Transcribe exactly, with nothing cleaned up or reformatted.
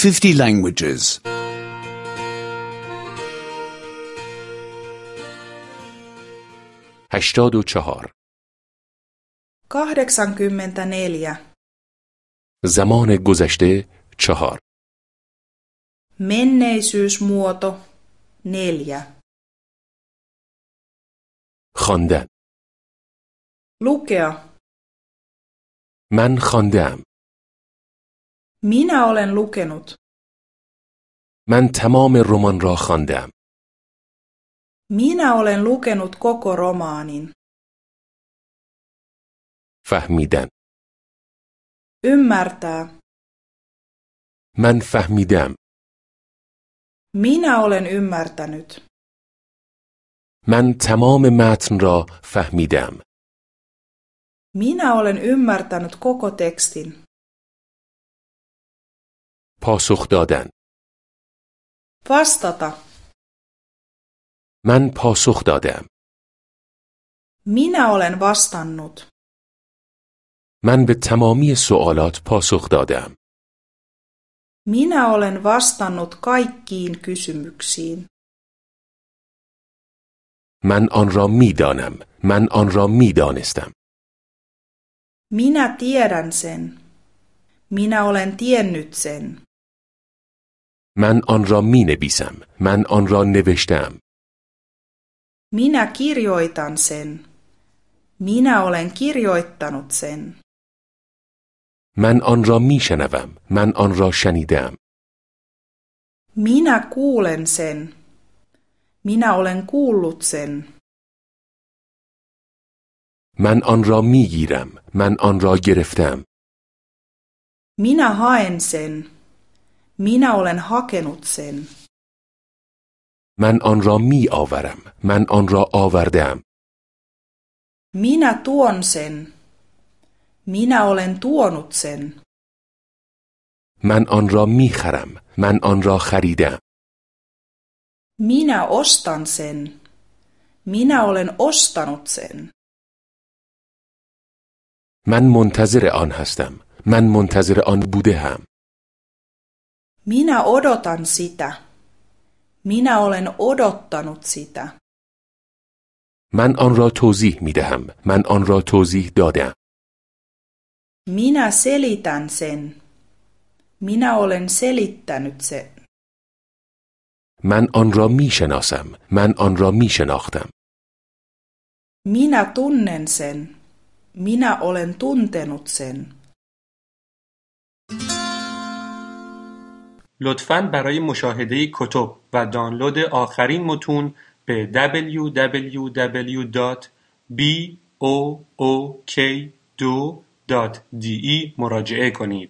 fifty languages. هشتاد و چهار. kahdeksankymmentäneljä. زمان گذشته چهار. Menneisyysmuoto neljä. خواندن. Lukea. من خواندم. Minä olen lukenut. من تمام رمان را خواندم. Minä olen lukenut koko romaanin. فهمیدن. Ymmärtää. من فهمیدم. Minä olen ymmärtänyt. من تمام متن را فهمیدم. Minä olen ymmärtänyt koko tekstin. پاسخ دادن. Vastata. من پاسخ دادم. Minä olen vastannut. من به تمامی سوالات پاسخ دادم. Minä olen vastannut kaikkiin kysymyksiin. من آن را می دانم. من آن را می دانستم. Minä tiedän sen. Minä olen tiennyt sen. من آن را می نویسم. من آن را نوشتم. Minä kirjoitan sen. Minä olen kirjoittanut sen. من آن را می شنوم. من آن را شنیدم. Minä kuulen sen. Minä olen kuullut sen. من آن را می گیرم. من آن را گرفتم. Minä haen sen. Minä olen hakenut sen. من آن را می آورم. من آن را آوردم. Minä tuon sen. Minä olen tuonut sen. من آن را می خرم. من آن را خریدم. Minä ostan sen. Minä olen ostanut sen. من منتظر آن هستم. من منتظر آن بوده هم. Minä odotan sitä. Minä olen odottanut sitä. من آن را توضیح می دهم. من آن را توضیح دادم. Minä selitän sen. Minä olen selittänyt sen. من آن را می شناسم. من آن را می شناختم. Minä tunnen sen. Minä olen tuntenut sen. لطفاً برای مشاهده کتب و دانلود آخرین متون به دبلیو دبلیو دبلیو دات بی او او کی دو دات دی ای مراجعه کنید.